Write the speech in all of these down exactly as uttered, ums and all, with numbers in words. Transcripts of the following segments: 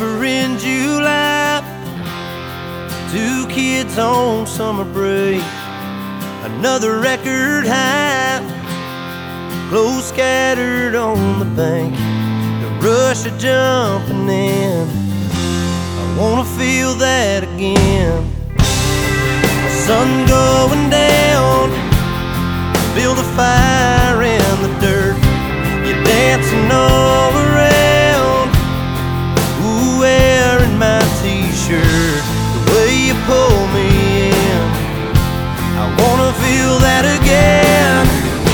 River in July, two kids on summer break, another record high, clothes scattered on the bank, the rush of jumping in. I wanna feel that again. The sun going down, build a fire in the dirt, you're dancing all around, ooh, wearing my t-shirt, the way you pull me in, I wanna feel that again.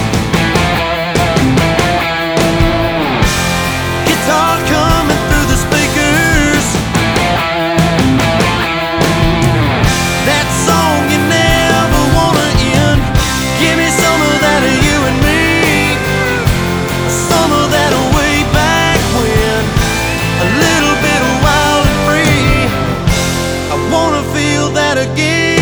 Guitar coming through the speakers, that song you never wanna end. Give me some of that of you and me, some of that way back when, a little bit of wild and free. I wanna feel that again.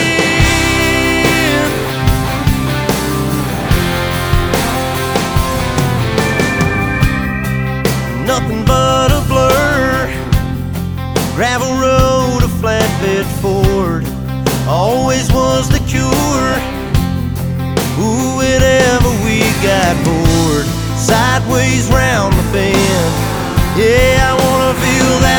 Nothing but a blur, gravel road, a flatbed Ford, always was the cure. Ooh, whenever we got bored, sideways round the bend, yeah, I wanna feel that